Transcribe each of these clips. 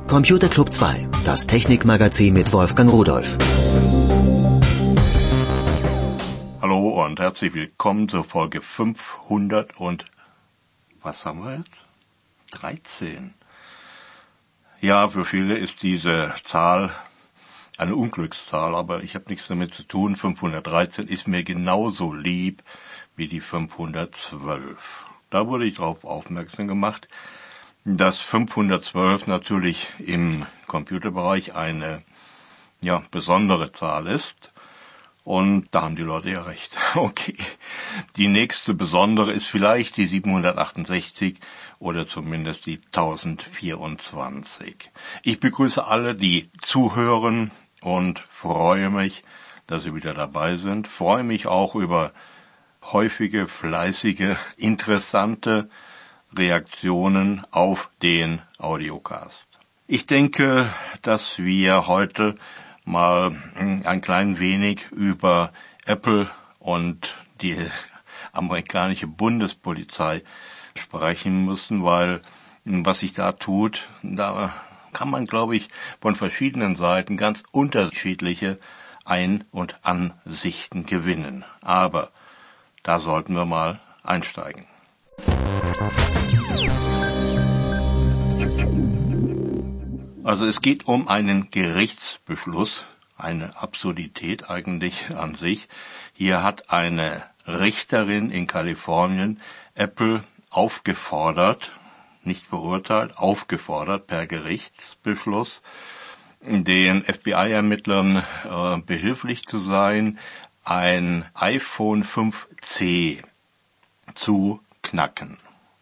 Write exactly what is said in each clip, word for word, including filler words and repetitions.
Computer Club zwei, das Technikmagazin mit Wolfgang Rudolph. Hallo und herzlich willkommen zur Folge fünfhundert und was haben wir jetzt? dreizehn. Ja, für viele ist diese Zahl eine Unglückszahl, aber ich habe nichts damit zu tun. fünfhundertdreizehn ist mir genauso lieb wie die fünfhundertzwölf. Da wurde ich darauf aufmerksam gemacht, dass fünfhundertzwölf natürlich im Computerbereich eine ja besondere Zahl ist. Und da haben die Leute ja recht. Okay. Die nächste besondere ist vielleicht die siebenhundertachtundsechzig oder zumindest die tausendvierundzwanzig. Ich begrüße alle, die zuhören und freue mich, dass Sie wieder dabei sind. Freue mich auch über häufige, fleißige, interessante Reaktionen auf den Audiocast. Ich denke, dass wir heute mal ein klein wenig über Apple und die amerikanische Bundespolizei sprechen müssen, weil was sich da tut, da kann man, glaube ich, von verschiedenen Seiten ganz unterschiedliche Ein- und Ansichten gewinnen. Aber da sollten wir mal einsteigen. Also es geht um einen Gerichtsbeschluss, eine Absurdität eigentlich an sich. Hier hat eine Richterin in Kalifornien Apple aufgefordert, nicht verurteilt, aufgefordert per Gerichtsbeschluss, den F B I-Ermittlern äh, behilflich zu sein, ein iPhone fünf C zu knacken.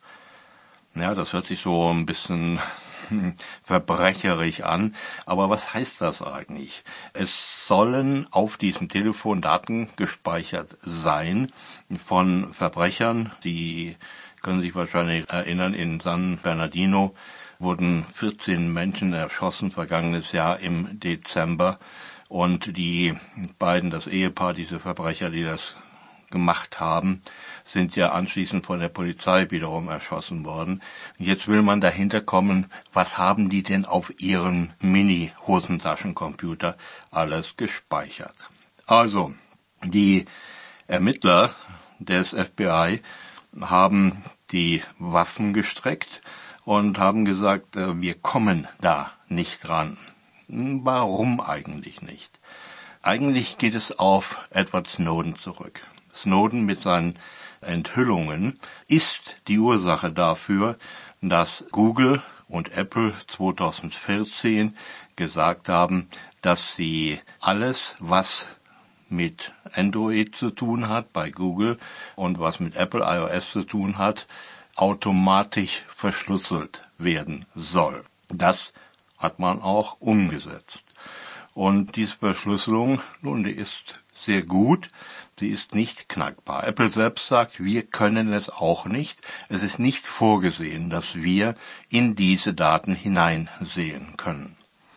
Ja, das hört sich so ein bisschen verbrecherisch an, aber was heißt das eigentlich? Es sollen auf diesem Telefon Daten gespeichert sein von Verbrechern. Sie können sich wahrscheinlich erinnern, in San Bernardino wurden vierzehn Menschen erschossen, vergangenes Jahr im Dezember. Und die beiden, das Ehepaar, diese Verbrecher, die das gemacht haben, sind ja anschließend von der Polizei wiederum erschossen worden. Jetzt will man dahinter kommen, was haben die denn auf ihrem Mini-Hosentaschencomputer alles gespeichert. Also, die Ermittler des F B I haben die Waffen gestreckt und haben gesagt, wir kommen da nicht ran. Warum eigentlich nicht? Eigentlich geht es auf Edward Snowden zurück. Snowden mit seinen Enthüllungen ist die Ursache dafür, dass Google und Apple zweitausendvierzehn gesagt haben, dass sie alles, was mit Android zu tun hat bei Google und was mit Apple iOS zu tun hat, automatisch verschlüsselt werden soll. Das hat man auch umgesetzt. Und diese Verschlüsselung, nun, die ist sehr gut. Sie ist nicht knackbar. Apple selbst sagt, wir können es auch nicht. Es ist nicht vorgesehen, dass wir in diese Daten hineinsehen können.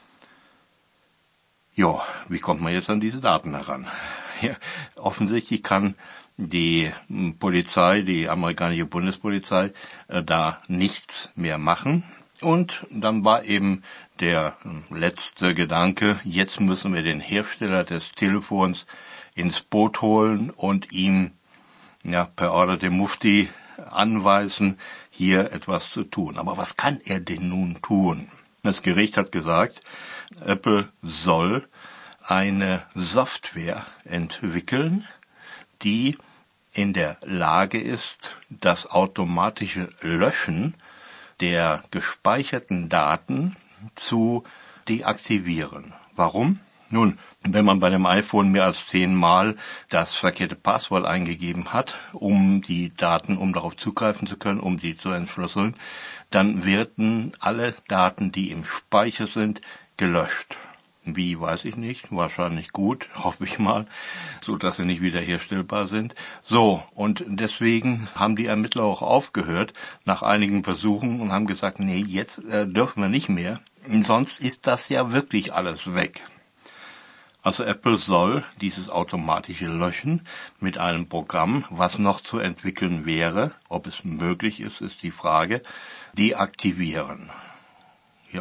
Ja, wie kommt man jetzt an diese Daten heran? Ja, offensichtlich kann die Polizei, die amerikanische Bundespolizei, äh, da nichts mehr machen. Und dann war eben der letzte Gedanke, jetzt müssen wir den Hersteller des Telefons ins Boot holen und ihm ja per Order dem Mufti anweisen, hier etwas zu tun. Aber was kann er denn nun tun? Das Gericht hat gesagt, Apple soll eine Software entwickeln, die in der Lage ist, das automatische Löschen der gespeicherten Daten zu deaktivieren. Warum? Nun, wenn man bei dem iPhone mehr als zehnmal das verkehrte Passwort eingegeben hat, um die Daten, um darauf zugreifen zu können, um die zu entschlüsseln, dann werden alle Daten, die im Speicher sind, gelöscht. Wie, weiß ich nicht. Wahrscheinlich gut, hoffe ich mal, so dass sie nicht wiederherstellbar sind. So, und deswegen haben die Ermittler auch aufgehört nach einigen Versuchen und haben gesagt, nee, jetzt äh, dürfen wir nicht mehr. Sonst ist das ja wirklich alles weg. Also Apple soll dieses automatische Löschen mit einem Programm, was noch zu entwickeln wäre, ob es möglich ist, ist die Frage, deaktivieren. Ja,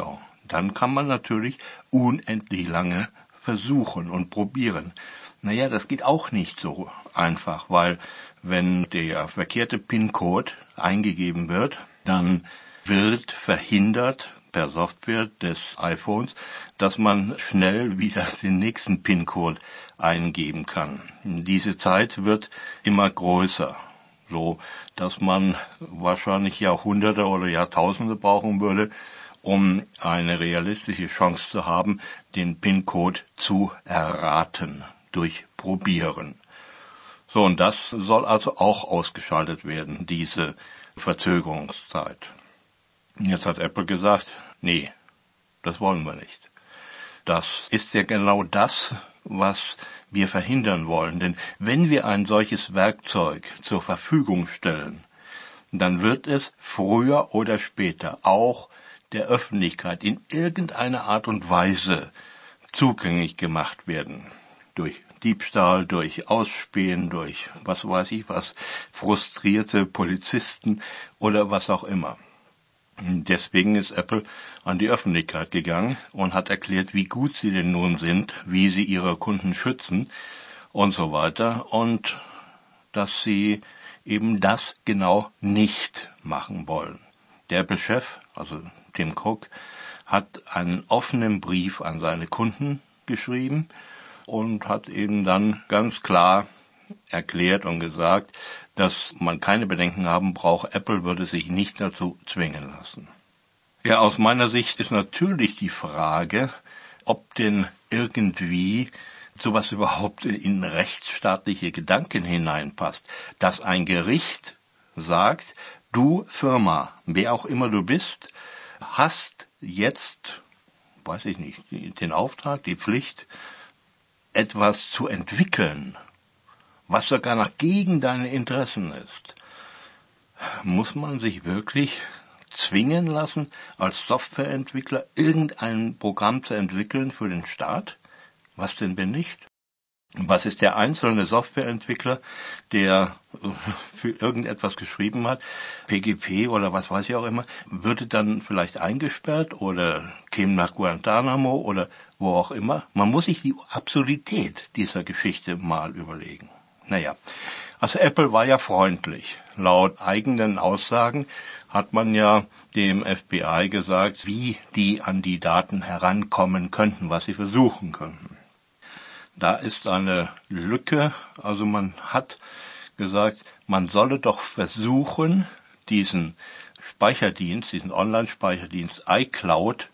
dann kann man natürlich unendlich lange versuchen und probieren. Naja, das geht auch nicht so einfach, weil wenn der verkehrte PIN-Code eingegeben wird, dann wird verhindert per Software des iPhones, dass man schnell wieder den nächsten PIN-Code eingeben kann. Diese Zeit wird immer größer, so dass man wahrscheinlich Jahrhunderte oder Jahrtausende brauchen würde, um eine realistische Chance zu haben, den PIN-Code zu erraten durch Probieren. So, und das soll also auch ausgeschaltet werden, diese Verzögerungszeit. Jetzt hat Apple gesagt, nee, das wollen wir nicht. Das ist ja genau das, was wir verhindern wollen. Denn wenn wir ein solches Werkzeug zur Verfügung stellen, dann wird es früher oder später auch der Öffentlichkeit in irgendeiner Art und Weise zugänglich gemacht werden. Durch Diebstahl, durch Ausspähen, durch was weiß ich was, frustrierte Polizisten oder was auch immer. Deswegen ist Apple an die Öffentlichkeit gegangen und hat erklärt, wie gut sie denn nun sind, wie sie ihre Kunden schützen und so weiter und dass sie eben das genau nicht machen wollen. Der Apple-Chef, also Tim Cook, hat einen offenen Brief an seine Kunden geschrieben und hat eben dann ganz klar erklärt und gesagt, dass man keine Bedenken haben braucht, Apple würde sich nicht dazu zwingen lassen. Ja, aus meiner Sicht ist natürlich die Frage, ob denn irgendwie sowas überhaupt in rechtsstaatliche Gedanken hineinpasst, dass ein Gericht sagt, du Firma, wer auch immer du bist, hast jetzt, weiß ich nicht, den Auftrag, die Pflicht, etwas zu entwickeln, was sogar noch gegen deine Interessen ist. Muss man sich wirklich zwingen lassen, als Softwareentwickler irgendein Programm zu entwickeln für den Staat? Was denn wenn nicht? Was ist der einzelne Softwareentwickler, der für irgendetwas geschrieben hat, P G P oder was weiß ich auch immer, würde dann vielleicht eingesperrt oder käme nach Guantanamo oder wo auch immer? Man muss sich die Absurdität dieser Geschichte mal überlegen. Naja, also Apple war ja freundlich. Laut eigenen Aussagen hat man ja dem F B I gesagt, wie die an die Daten herankommen könnten, was sie versuchen könnten. Da ist eine Lücke, also man hat gesagt, man solle doch versuchen, diesen Speicherdienst, diesen Online-Speicherdienst iCloud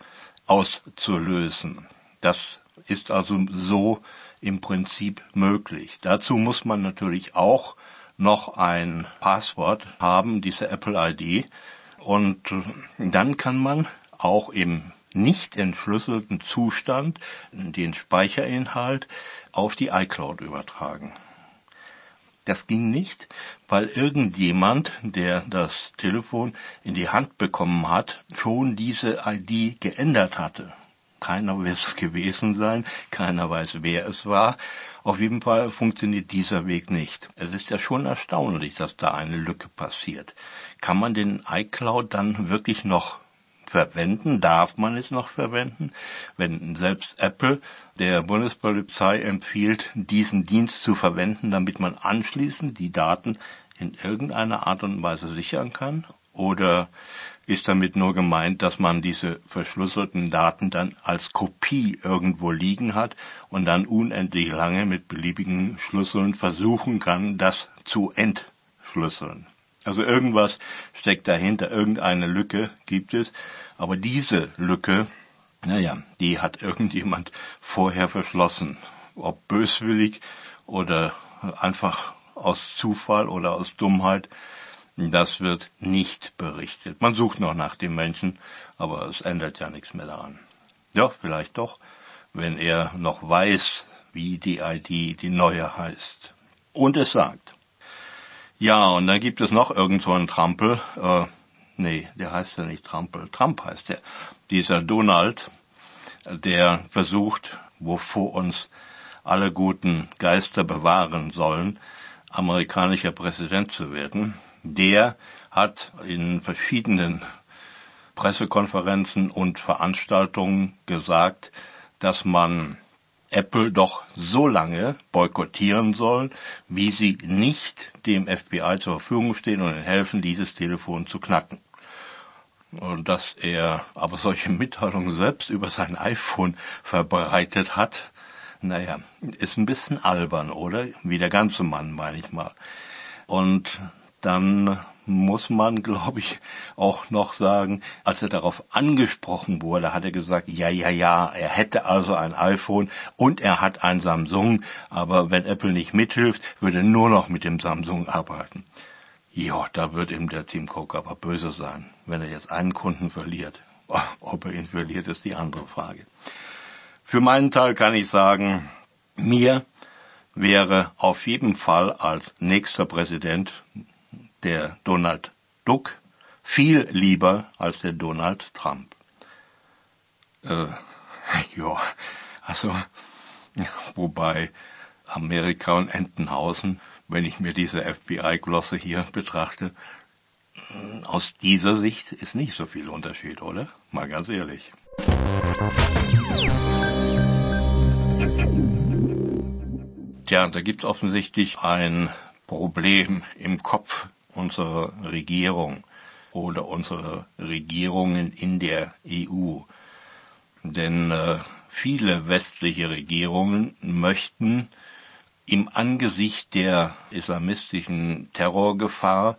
auszulösen. Das ist also so im Prinzip möglich. Dazu muss man natürlich auch noch ein Passwort haben, diese Apple I D, und dann kann man auch im nicht entschlüsselten Zustand den Speicherinhalt auf die iCloud übertragen. Das ging nicht, weil irgendjemand, der das Telefon in die Hand bekommen hat, schon diese I D geändert hatte. Keiner wird es gewesen sein, keiner weiß, wer es war. Auf jeden Fall funktioniert dieser Weg nicht. Es ist ja schon erstaunlich, dass da eine Lücke passiert. Kann man den iCloud dann wirklich noch verwenden? Darf man es noch verwenden? Wenn selbst Apple der Bundespolizei empfiehlt, diesen Dienst zu verwenden, damit man anschließend die Daten in irgendeiner Art und Weise sichern kann? Oder ist damit nur gemeint, dass man diese verschlüsselten Daten dann als Kopie irgendwo liegen hat und dann unendlich lange mit beliebigen Schlüsseln versuchen kann, das zu entschlüsseln? Also irgendwas steckt dahinter, irgendeine Lücke gibt es, aber diese Lücke, naja, die hat irgendjemand vorher verschlossen, ob böswillig oder einfach aus Zufall oder aus Dummheit. Das wird nicht berichtet. Man sucht noch nach dem Menschen, aber es ändert ja nichts mehr daran. Ja, vielleicht doch, wenn er noch weiß, wie die I D, die neue heißt. Und es sagt. Ja, und dann gibt es noch irgend so einen Trampel, äh, nee, der heißt ja nicht Trampel, Trump heißt der. Dieser Donald, der versucht, wovor uns alle guten Geister bewahren sollen, amerikanischer Präsident zu werden. Der hat in verschiedenen Pressekonferenzen und Veranstaltungen gesagt, dass man Apple doch so lange boykottieren soll, wie sie nicht dem F B I zur Verfügung stehen und ihnen helfen, dieses Telefon zu knacken. Und dass er aber solche Mitteilungen selbst über sein iPhone verbreitet hat, naja, ist ein bisschen albern, oder? Wie der ganze Mann, meine ich mal. Und dann muss man, glaube ich, auch noch sagen, als er darauf angesprochen wurde, hat er gesagt, ja, ja, ja, er hätte also ein iPhone und er hat ein Samsung, aber wenn Apple nicht mithilft, würde er nur noch mit dem Samsung arbeiten. Ja, da wird ihm der Tim Cook aber böse sein, wenn er jetzt einen Kunden verliert. Ob er ihn verliert, ist die andere Frage. Für meinen Teil kann ich sagen, mir wäre auf jeden Fall als nächster Präsident der Donald Duck viel lieber als der Donald Trump. Äh, ja, also, wobei Amerika und Entenhausen, wenn ich mir diese F B I-Glosse hier betrachte, aus dieser Sicht ist nicht so viel Unterschied, oder? Mal ganz ehrlich. Tja, da gibt es offensichtlich ein Problem im Kopf unserer Regierung oder unserer Regierungen in der E U. Denn äh, viele westliche Regierungen möchten im Angesicht der islamistischen Terrorgefahr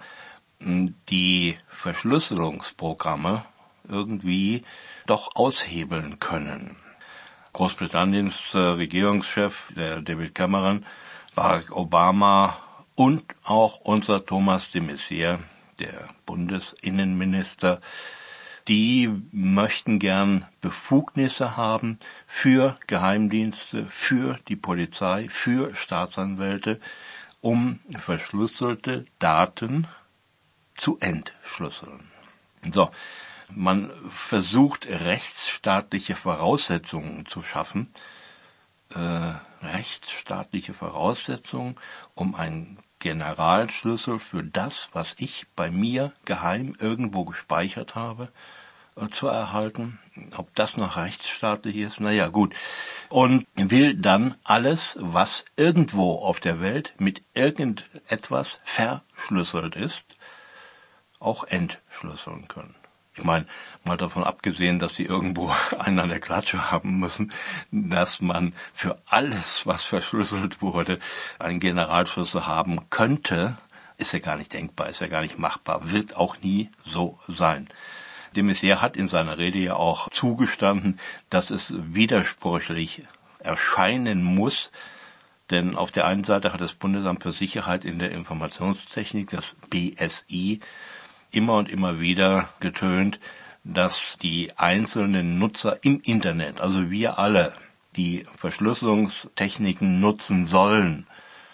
die Verschlüsselungsprogramme irgendwie doch aushebeln können. Großbritanniens äh, Regierungschef, der David Cameron, Barack Obama und auch unser Thomas de Maizière, der Bundesinnenminister, die möchten gern Befugnisse haben für Geheimdienste, für die Polizei, für Staatsanwälte, um verschlüsselte Daten zu entschlüsseln. So, man versucht rechtsstaatliche Voraussetzungen zu schaffen, äh, rechtsstaatliche Voraussetzungen, um einen Generalschlüssel für das, was ich bei mir geheim irgendwo gespeichert habe, äh, zu erhalten. Ob das noch rechtsstaatlich ist, naja, gut. Und will dann alles, was irgendwo auf der Welt mit irgendetwas verschlüsselt ist, auch entschlüsseln können. Ich meine, mal davon abgesehen, dass sie irgendwo einen an der Klatsche haben müssen, dass man für alles, was verschlüsselt wurde, einen Generalschlüssel haben könnte, ist ja gar nicht denkbar, ist ja gar nicht machbar, wird auch nie so sein. De Maizière hat in seiner Rede ja auch zugestanden, dass es widersprüchlich erscheinen muss, denn auf der einen Seite hat das Bundesamt für Sicherheit in der Informationstechnik, das B S I, immer und immer wieder getönt, dass die einzelnen Nutzer im Internet, also wir alle, die Verschlüsselungstechniken nutzen sollen.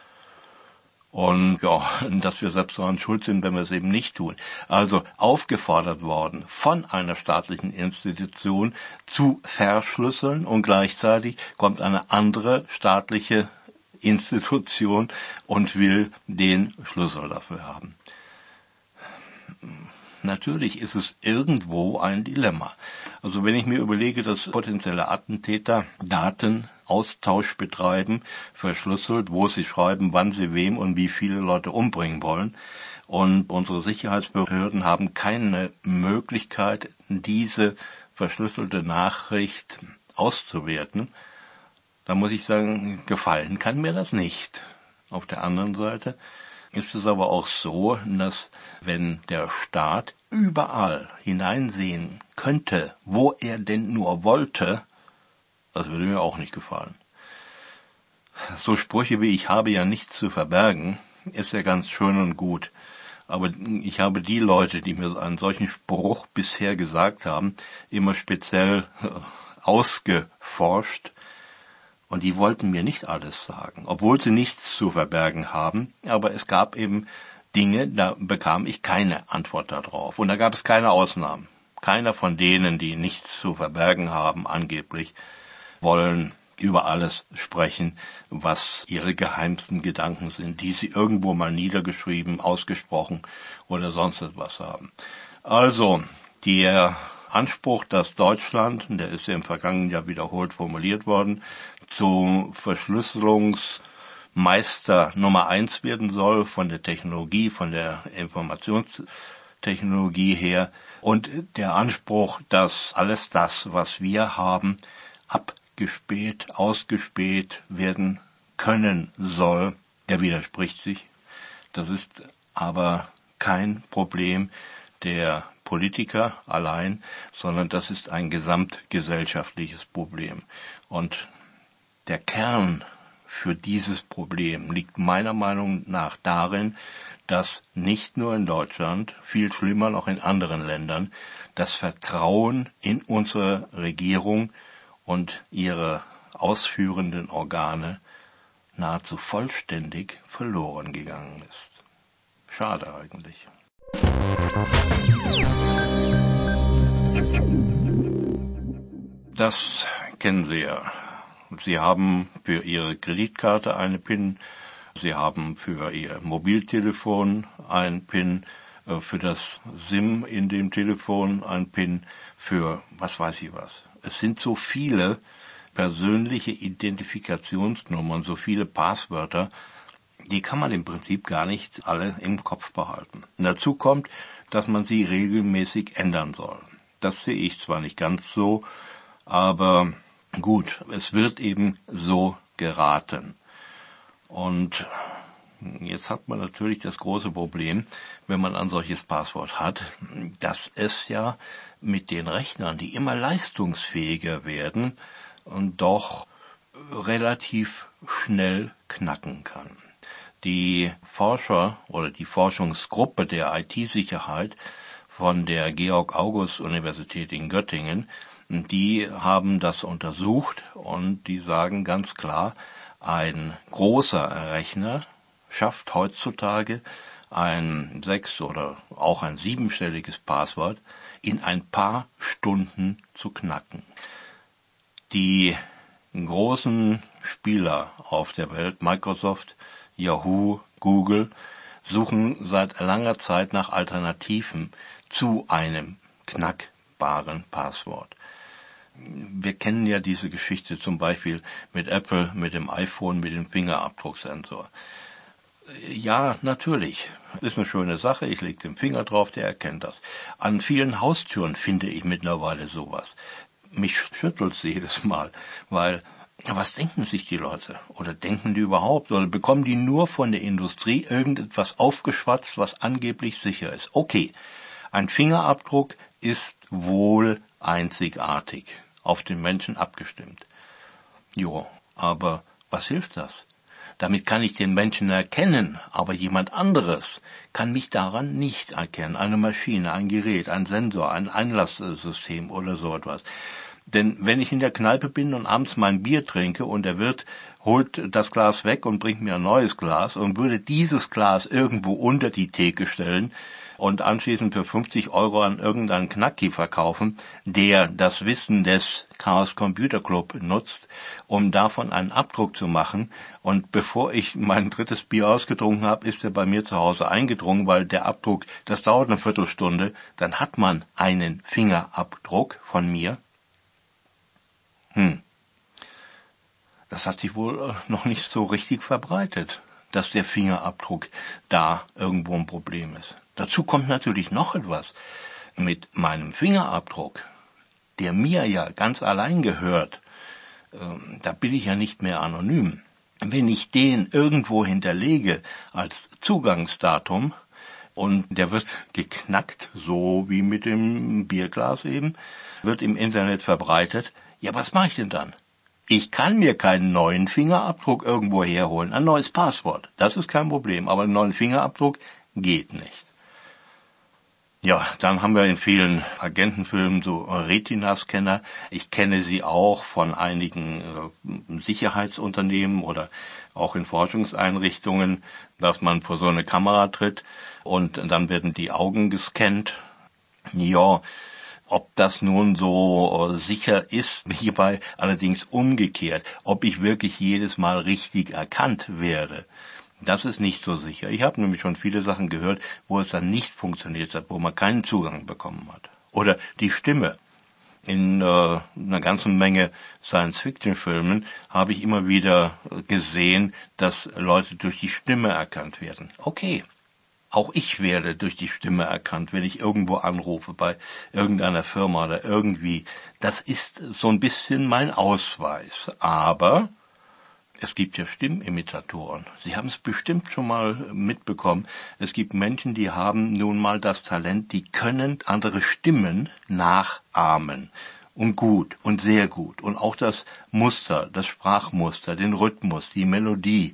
Und ja, dass wir selbst daran schuld sind, wenn wir es eben nicht tun. Also aufgefordert worden, von einer staatlichen Institution zu verschlüsseln und gleichzeitig kommt eine andere staatliche Institution und will den Schlüssel dafür haben. Natürlich ist es irgendwo ein Dilemma. Also wenn ich mir überlege, dass potenzielle Attentäter Datenaustausch betreiben, verschlüsselt, wo sie schreiben, wann sie wem und wie viele Leute umbringen wollen, und unsere Sicherheitsbehörden haben keine Möglichkeit, diese verschlüsselte Nachricht auszuwerten, dann muss ich sagen, gefallen kann mir das nicht. Auf der anderen Seite ist es aber auch so, dass wenn der Staat überall hineinsehen könnte, wo er denn nur wollte, das würde mir auch nicht gefallen. So Sprüche wie ich habe ja nichts zu verbergen, ist ja ganz schön und gut. Aber ich habe die Leute, die mir einen solchen Spruch bisher gesagt haben, immer speziell ausgeforscht. Und die wollten mir nicht alles sagen, obwohl sie nichts zu verbergen haben. Aber es gab eben Dinge, da bekam ich keine Antwort darauf. Und da gab es keine Ausnahmen. Keiner von denen, die nichts zu verbergen haben, angeblich, wollen über alles sprechen, was ihre geheimsten Gedanken sind, die sie irgendwo mal niedergeschrieben, ausgesprochen oder sonst etwas haben. Also, der Anspruch, dass Deutschland, der ist ja im vergangenen Jahr wiederholt formuliert worden, zum Verschlüsselungsmeister Nummer eins werden soll von der Technologie, von der Informationstechnologie her, und der Anspruch, dass alles das, was wir haben, abgespäht, ausgespäht werden können soll, der widerspricht sich. Das ist aber kein Problem der Politiker allein, sondern das ist ein gesamtgesellschaftliches Problem. Und der Kern für dieses Problem liegt meiner Meinung nach darin, dass nicht nur in Deutschland, viel schlimmer noch in anderen Ländern, das Vertrauen in unsere Regierung und ihre ausführenden Organe nahezu vollständig verloren gegangen ist. Schade eigentlich. Das kennen Sie ja. Sie haben für Ihre Kreditkarte eine PIN, Sie haben für Ihr Mobiltelefon ein PIN, für das SIM in dem Telefon ein PIN, für was weiß ich was. Es sind so viele persönliche Identifikationsnummern, so viele Passwörter, die kann man im Prinzip gar nicht alle im Kopf behalten. Und dazu kommt, dass man sie regelmäßig ändern soll. Das sehe ich zwar nicht ganz so, aber gut, es wird eben so geraten. Und jetzt hat man natürlich das große Problem, wenn man ein solches Passwort hat, dass es ja mit den Rechnern, die immer leistungsfähiger werden, und doch relativ schnell knacken kann. Die Forscher oder die Forschungsgruppe der I T-Sicherheit von der Georg-August-Universität in Göttingen, die haben das untersucht und die sagen ganz klar, ein großer Rechner schafft heutzutage ein sechs- oder auch ein siebenstelliges Passwort in ein paar Stunden zu knacken. Die großen Spieler auf der Welt, Microsoft, Yahoo, Google, suchen seit langer Zeit nach Alternativen zu einem knackbaren Passwort. Wir kennen ja diese Geschichte zum Beispiel mit Apple, mit dem iPhone, mit dem Fingerabdrucksensor. Ja, natürlich. Ist eine schöne Sache. Ich lege den Finger drauf, der erkennt das. An vielen Haustüren finde ich mittlerweile sowas. Mich schüttelt's jedes Mal, weil, was denken sich die Leute? Oder denken die überhaupt? Oder bekommen die nur von der Industrie irgendetwas aufgeschwatzt, was angeblich sicher ist? Okay, ein Fingerabdruck ist wohl einzigartig, auf den Menschen abgestimmt. Jo, aber was hilft das? Damit kann ich den Menschen erkennen, aber jemand anderes kann mich daran nicht erkennen. Eine Maschine, ein Gerät, ein Sensor, ein Einlasssystem oder so etwas. Denn wenn ich in der Kneipe bin und abends mein Bier trinke und der Wirt holt das Glas weg und bringt mir ein neues Glas und würde dieses Glas irgendwo unter die Theke stellen und anschließend für fünfzig Euro an irgendeinen Knacki verkaufen, der das Wissen des Chaos Computer Club nutzt, um davon einen Abdruck zu machen. Und bevor ich mein drittes Bier ausgetrunken habe, ist er bei mir zu Hause eingedrungen, weil der Abdruck, das dauert eine Viertelstunde, dann hat man einen Fingerabdruck von mir. Hm. Das hat sich wohl noch nicht so richtig verbreitet, dass der Fingerabdruck da irgendwo ein Problem ist. Dazu kommt natürlich noch etwas. Mit meinem Fingerabdruck, der mir ja ganz allein gehört, äh, da bin ich ja nicht mehr anonym. Wenn ich den irgendwo hinterlege als Zugangsdatum und der wird geknackt, so wie mit dem Bierglas eben, wird im Internet verbreitet, ja, was mache ich denn dann? Ich kann mir keinen neuen Fingerabdruck irgendwo herholen, ein neues Passwort, das ist kein Problem, aber einen neuen Fingerabdruck geht nicht. Ja, dann haben wir in vielen Agentenfilmen so Retina-Scanner. Ich kenne sie auch von einigen äh, Sicherheitsunternehmen oder auch in Forschungseinrichtungen, dass man vor so eine Kamera tritt und dann werden die Augen gescannt. Ja, ob das nun so sicher ist, hierbei allerdings umgekehrt, ob ich wirklich jedes Mal richtig erkannt werde, das ist nicht so sicher. Ich habe nämlich schon viele Sachen gehört, wo es dann nicht funktioniert hat, wo man keinen Zugang bekommen hat. Oder die Stimme. In äh, einer ganzen Menge Science-Fiction-Filmen habe ich immer wieder gesehen, dass Leute durch die Stimme erkannt werden. Okay, auch ich werde durch die Stimme erkannt, wenn ich irgendwo anrufe, bei irgendeiner Firma oder irgendwie. Das ist so ein bisschen mein Ausweis. Aber es gibt ja Stimmimitatoren. Sie haben es bestimmt schon mal mitbekommen. Es gibt Menschen, die haben nun mal das Talent, die können andere Stimmen nachahmen. Und gut und sehr gut. Und auch das Muster, das Sprachmuster, den Rhythmus, die Melodie.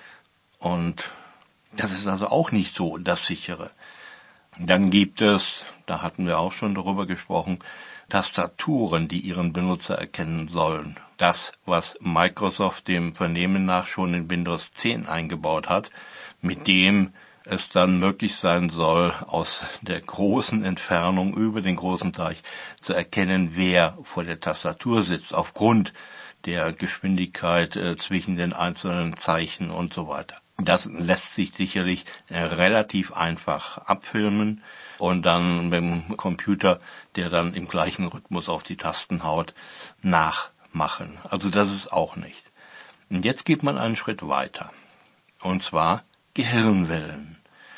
Und das ist also auch nicht so das Sichere. Dann gibt es, da hatten wir auch schon darüber gesprochen, Tastaturen, die ihren Benutzer erkennen sollen. Das, was Microsoft dem Vernehmen nach schon in Windows zehn eingebaut hat, mit dem es dann möglich sein soll, aus der großen Entfernung über den großen Teich zu erkennen, wer vor der Tastatur sitzt, aufgrund der Geschwindigkeit äh, zwischen den einzelnen Zeichen und so weiter. Das lässt sich sicherlich äh, relativ einfach abfilmen und dann mit dem Computer, der dann im gleichen Rhythmus auf die Tasten haut, nachmachen. Also das ist auch nicht. Und jetzt geht man einen Schritt weiter. Und zwar Gehirnwellen.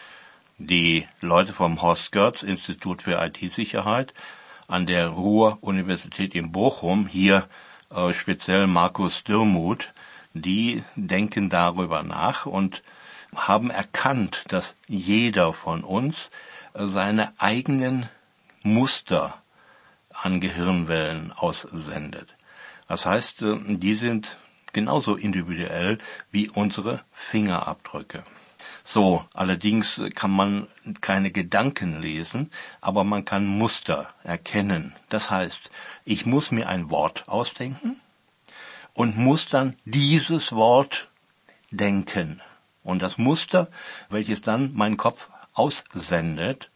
Die Leute vom Horst Goertz Institut für I T-Sicherheit an der Ruhr-Universität in Bochum, hier äh, speziell Markus Dürmuth, die denken darüber nach und haben erkannt, dass jeder von uns äh, seine eigenen Muster an Gehirnwellen aussendet. Das heißt, äh, die sind genauso individuell wie unsere Fingerabdrücke. So, allerdings kann man keine Gedanken lesen, aber man kann Muster erkennen. Das heißt, ich muss mir ein Wort ausdenken und muss dann dieses Wort denken. Und das Muster, welches dann mein Kopf aussendet,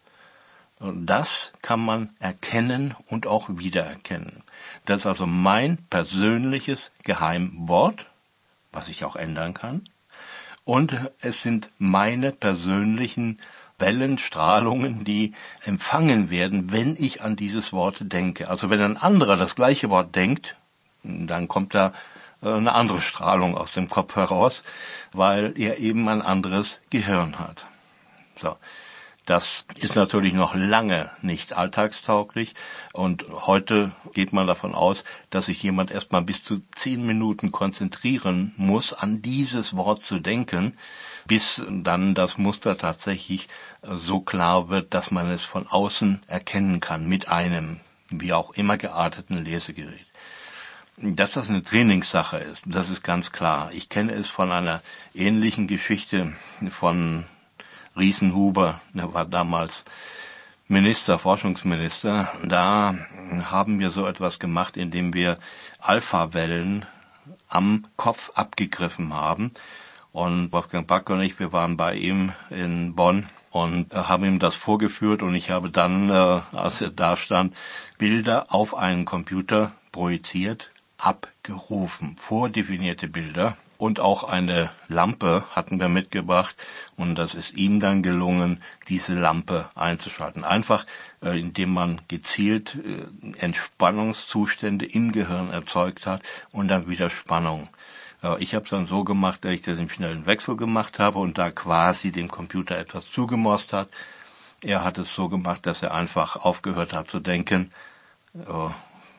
das kann man erkennen und auch wiedererkennen. Das ist also mein persönliches Geheimwort, was ich auch ändern kann. Und es sind meine persönlichen Wellenstrahlungen, die empfangen werden, wenn ich an dieses Wort denke. Also wenn ein anderer das gleiche Wort denkt, dann kommt da eine andere Strahlung aus dem Kopf heraus, weil er eben ein anderes Gehirn hat. So. Das ist natürlich noch lange nicht alltagstauglich und heute geht man davon aus, dass sich jemand erstmal bis zu zehn Minuten konzentrieren muss, an dieses Wort zu denken, bis dann das Muster tatsächlich so klar wird, dass man es von außen erkennen kann mit einem, wie auch immer gearteten Lesegerät. Dass das eine Trainingssache ist, das ist ganz klar. Ich kenne es von einer ähnlichen Geschichte von Riesenhuber, der war damals Minister, Forschungsminister. Da haben wir so etwas gemacht, indem wir Alpha-Wellen am Kopf abgegriffen haben. Und Wolfgang Back und ich, wir waren bei ihm in Bonn und haben ihm das vorgeführt. Und ich habe dann, äh, als er da stand, Bilder auf einen Computer projiziert, abgerufen, vordefinierte Bilder. Und auch eine Lampe hatten wir mitgebracht und das ist ihm dann gelungen, diese Lampe einzuschalten. Einfach, äh, indem man gezielt äh, Entspannungszustände im Gehirn erzeugt hat und dann wieder Spannung. Äh, ich habe es dann so gemacht, dass ich das im schnellen Wechsel gemacht habe und da quasi dem Computer etwas zugemost hat. Er hat es so gemacht, dass er einfach aufgehört hat zu denken. Äh,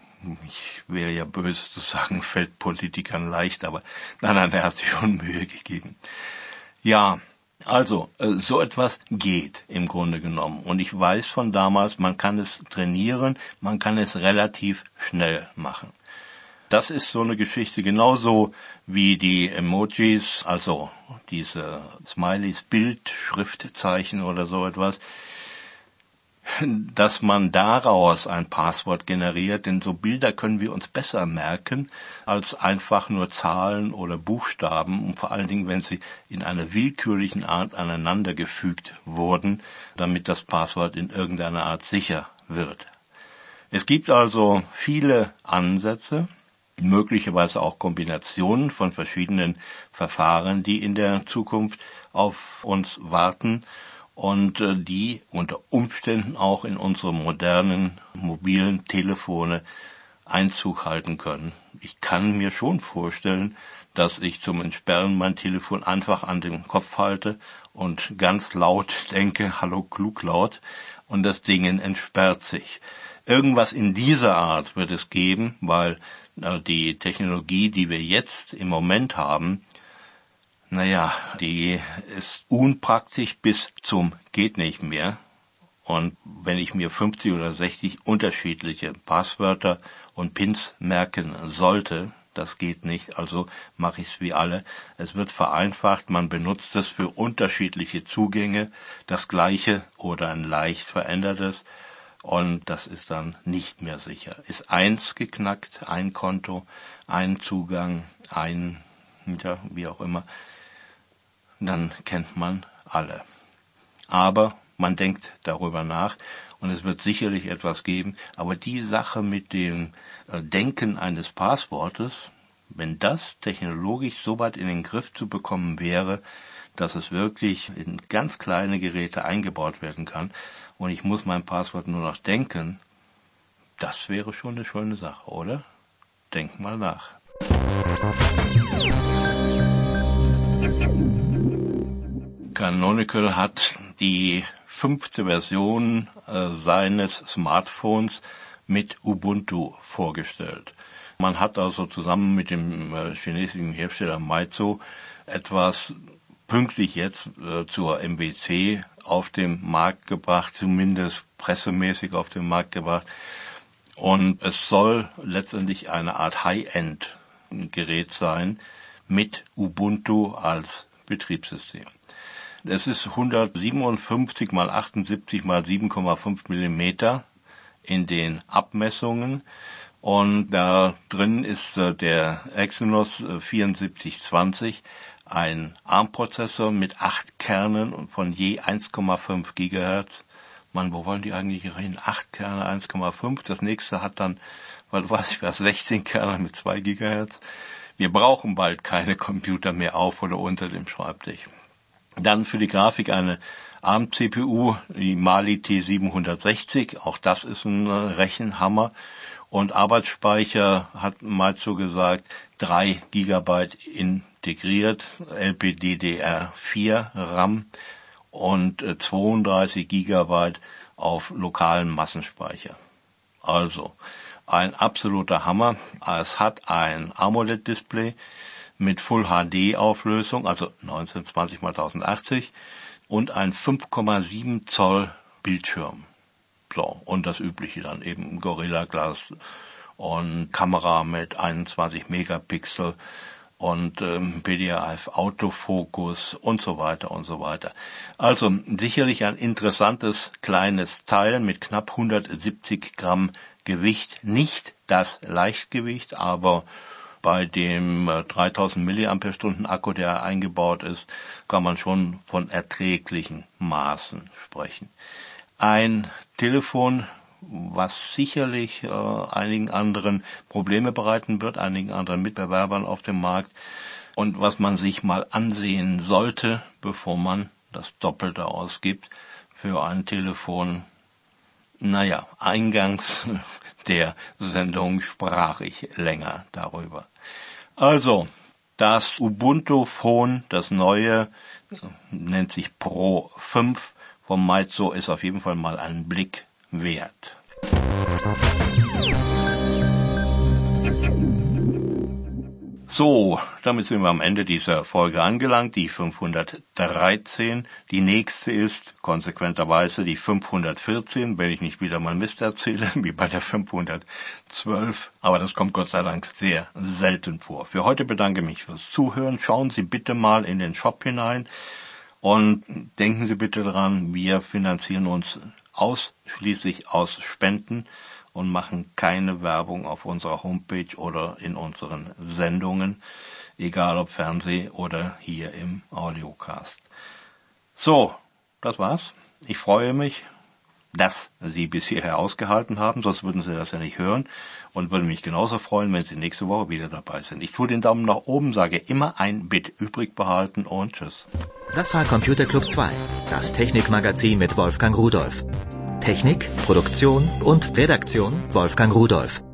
Ich wäre ja böse zu sagen, fällt Politikern leicht, aber nein, nein, er hat sich schon Mühe gegeben. Ja, also, so etwas geht im Grunde genommen. Und ich weiß von damals, man kann es trainieren, man kann es relativ schnell machen. Das ist so eine Geschichte genauso wie die Emojis, also diese Smileys, Bild, Schriftzeichen oder so etwas, dass man daraus ein Passwort generiert, denn so Bilder können wir uns besser merken als einfach nur Zahlen oder Buchstaben und vor allen Dingen, wenn sie in einer willkürlichen Art aneinandergefügt wurden, damit das Passwort in irgendeiner Art sicher wird. Es gibt also viele Ansätze, möglicherweise auch Kombinationen von verschiedenen Verfahren, die in der Zukunft auf uns warten. und äh, die unter Umständen auch in unsere modernen mobilen Telefone Einzug halten können. Ich kann mir schon vorstellen, dass ich zum Entsperren mein Telefon einfach an den Kopf halte und ganz laut denke, hallo kluglaut, und das Ding entsperrt sich. Irgendwas in dieser Art wird es geben, weil äh, die Technologie, die wir jetzt im Moment haben, naja, die ist unpraktisch bis zum geht nicht mehr. Und wenn ich mir fünfzig oder sechzig unterschiedliche Passwörter und Pins merken sollte, das geht nicht, also mache ich es wie alle. Es wird vereinfacht, man benutzt es für unterschiedliche Zugänge, das gleiche oder ein leicht verändertes, und das ist dann nicht mehr sicher. Ist eins geknackt, ein Konto, ein Zugang, ein, ja, wie auch immer, dann kennt man alle. Aber man denkt darüber nach und es wird sicherlich etwas geben. Aber die Sache mit dem Denken eines Passwortes, wenn das technologisch so weit in den Griff zu bekommen wäre, dass es wirklich in ganz kleine Geräte eingebaut werden kann und ich muss mein Passwort nur noch denken, das wäre schon eine schöne Sache, oder? Denk mal nach. Canonical hat die fünfte Version äh, seines Smartphones mit Ubuntu vorgestellt. Man hat also zusammen mit dem äh, chinesischen Hersteller Meizu etwas pünktlich jetzt äh, zur M W C auf den Markt gebracht, zumindest pressemäßig auf den Markt gebracht. Und es soll letztendlich eine Art High-End-Gerät sein mit Ubuntu als Betriebssystem. Es ist hundertsiebenundfünfzig mal achtundsiebzig mal sieben Komma fünf Millimeter in den Abmessungen und da drin ist äh, der Exynos äh, vierundsiebzig zwanzig, ein ARM-Prozessor mit acht Kernen von je eins Komma fünf Gigahertz. Mann, wo wollen die eigentlich hin? acht Kerne, eins Komma fünf. Das nächste hat dann, was weiß ich was, sechzehn Kerne mit zwei Gigahertz. Wir brauchen bald keine Computer mehr auf oder unter dem Schreibtisch. Dann für die Grafik eine ARM-C P U, die Mali T siebenhundertsechzig. Auch das ist ein Rechenhammer. Und Arbeitsspeicher hat Meizu gesagt, drei Gigabyte integriert, L P D D R vier RAM und zweiunddreißig Gigabyte auf lokalen Massenspeicher. Also ein absoluter Hammer. Es hat ein AMOLED-Display mit Full H D Auflösung, also neunzehnhundertzwanzig mal tausendachtzig und ein fünf Komma sieben Zoll Bildschirm. So, und das Übliche dann eben Gorilla Glass und Kamera mit einundzwanzig Megapixel und ähm, P D F Autofokus und so weiter und so weiter. Also sicherlich ein interessantes kleines Teil mit knapp hundertsiebzig Gramm Gewicht, nicht das Leichtgewicht, aber bei dem äh, dreitausend Milliampere-Stunden Akku, der eingebaut ist, kann man schon von erträglichen Maßen sprechen. Ein Telefon, was sicherlich äh, einigen anderen Probleme bereiten wird, einigen anderen Mitbewerbern auf dem Markt und was man sich mal ansehen sollte, bevor man das Doppelte ausgibt für ein Telefon. Naja, eingangs der Sendung sprach ich länger darüber. Also, das Ubuntu Phone, das neue, nennt sich Pro fünf vom Meizu, ist auf jeden Fall mal einen Blick wert. So, damit sind wir am Ende dieser Folge angelangt, die fünfhundertdreizehn. Die nächste ist konsequenterweise die fünfhundertvierzehn, wenn ich nicht wieder mal Mist erzähle, wie bei der fünfhundertzwölf. Aber das kommt Gott sei Dank sehr selten vor. Für heute bedanke ich mich fürs Zuhören. Schauen Sie bitte mal in den Shop hinein und denken Sie bitte daran, wir finanzieren uns ausschließlich aus Spenden und machen keine Werbung auf unserer Homepage oder in unseren Sendungen, egal ob Fernseh oder hier im Audiocast. So, das war's. Ich freue mich, dass Sie bis hierher ausgehalten haben, sonst würden Sie das ja nicht hören und würde mich genauso freuen, wenn Sie nächste Woche wieder dabei sind. Ich tue den Daumen nach oben, sage immer ein Bit übrig behalten und tschüss. Das war Computer Club zwei, das Technikmagazin mit Wolfgang Rudolph. Technik, Produktion und Redaktion Wolfgang Rudolph.